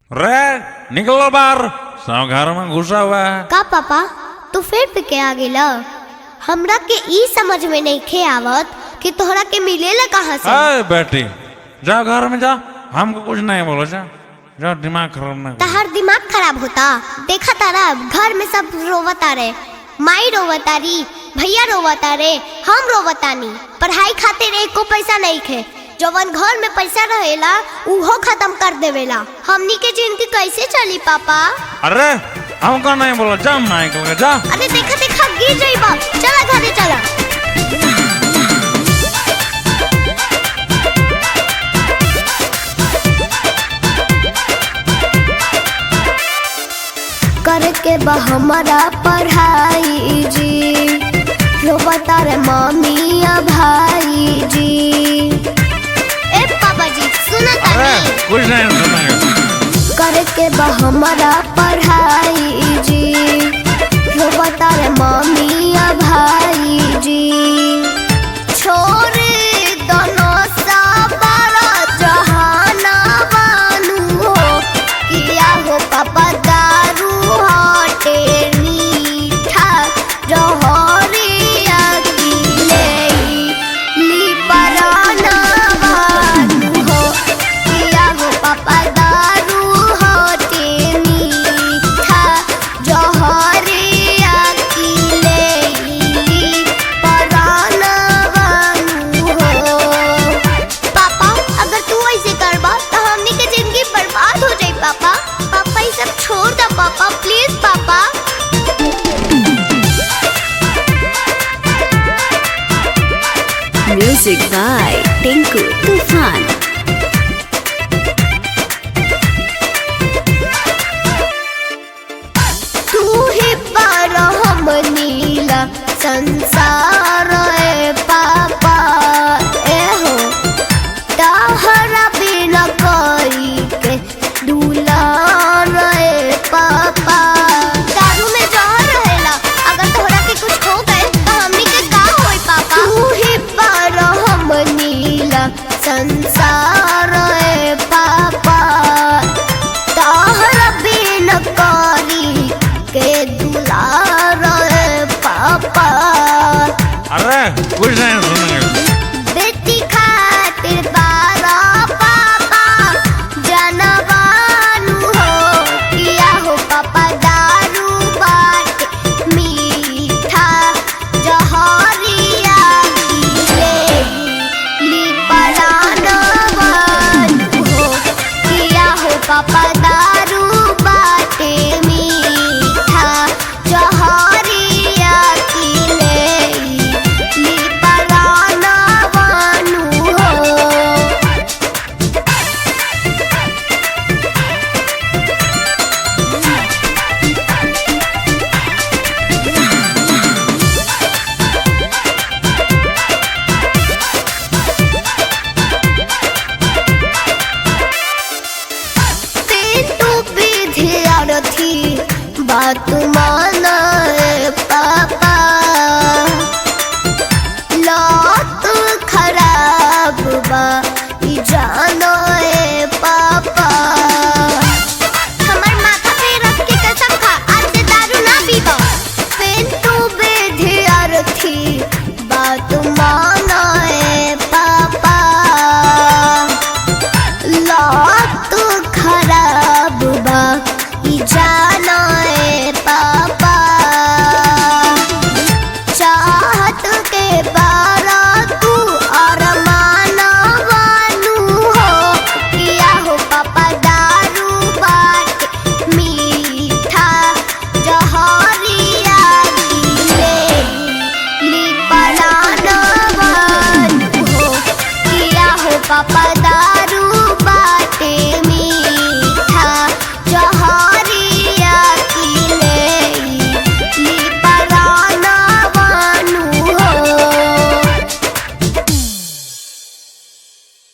रे निकलो बाहर, सब घर में घुसा हुआ है। का पापा तू फिर पी के आ गेला? हमरा के ई समझ में नहीं खे आवत कि तोहरा के मिलेला कहाँ से। अरे बेटी जा घर में जा, हमको कुछ नहीं बोलो, जा जा, दिमाग खराब ना कर। तहार दिमाग खराब होता? देखा तारा घर में सब रोवता रे, माई रोवता री, भैया रोवता रे, हम रोवतानी। पढ़ाई खातिर एको पैसा नहीं खे, जवन घर में पैसा रहेला उहो खत्म कर देवेला। हमनी के जिंदगी कैसे चली पापा? अरे हमको नहीं बोलो, जा माइकल के जा। अरे देखा देखा गिर जाइबा, चला घरे चला। करके बा हमारा पढ़ाई जी, रोबता रे मम्मी या भाई जी। ए पापा जी सुना अरे तानी, कुछ नहीं सुनेंगे। करके बा हमारा पढ़ाई जी, रोबता रे मम्मी या भाई जी। छोड़ दोनों साबारा जहाना बानू हो, किया हो पापा दारू हटे मीठा जहरिया की ली पराना बानू हो, किया हो पापा दारू हटे मीठा जहरिया की ली पराना बानू हो। पापा अगर तू ऐसे करबा तो हमनी के जिंदगी बर्बाद हो जाई। पापा पापा ये सब छोड़ दो पापा, प्लीज पापा। Music by Tinku Tufan. तू ही पर हम नीला संसार ए पापा, ए हो तहरा बिना कोई के दुलार ए पापा। दारू में जहर रहेला, अगर तोहरा के कुछ हो गए तो हमनी के का होई पापा? तू ही पर हम नीला संसार ए पापा, तहरा बिना करी के दुलार ए पापा। अरे कुछ नहीं सुनेंगे। बेटी खातिर बारा पापा जनवानु हो, किया हो पापा दारू बाट मीठा जहरिया ली पराना बानू हो, किया हो पापा दारू बाटे मीठा जहरिया की ली पराना बानू हो। तू विद्यार्थी बात माना ए पापा, लत खराब बा ई जानो ए पापा। हमर माथा पे रख के कसम खा, आज से दारू ना पीबो। तू विद्यार्थी बात माना ए पापा, लत खराब बा ई जानो